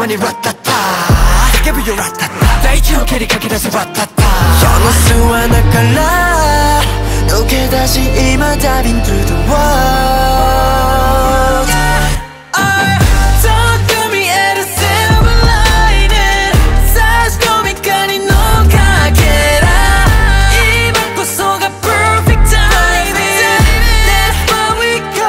間にラッタッタ叫ぶよラッタッタ大地を蹴りかけ出せバッタッタ世の巣穴から抜け出し今 Diving through the world 遠く見える silver lining 差し込み光のかけら今こそが perfect timing That's where we go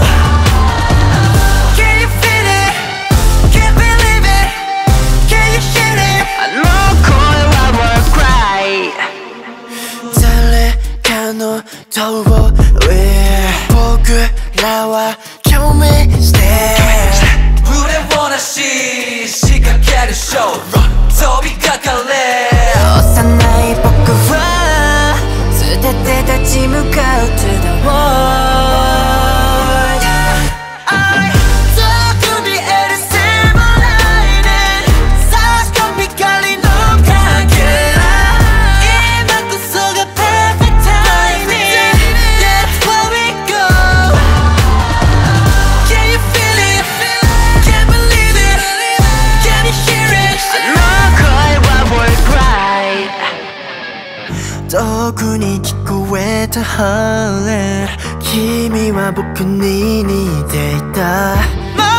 Can you feel it? Can't believe it Can you hear it? I know声は work right 誰かの塔を上僕らは共鳴して腕をなし仕掛けるショー飛びかかれ幼い僕は捨てて立ち向かう To the world 遠く見える silver lining 差し込み光のかけら今こそが perfect timing That's where we go Can you feel it? Can't believe it Can you hear it? あの声は work right 遠くに聞こえたハーレー君は僕に似ていた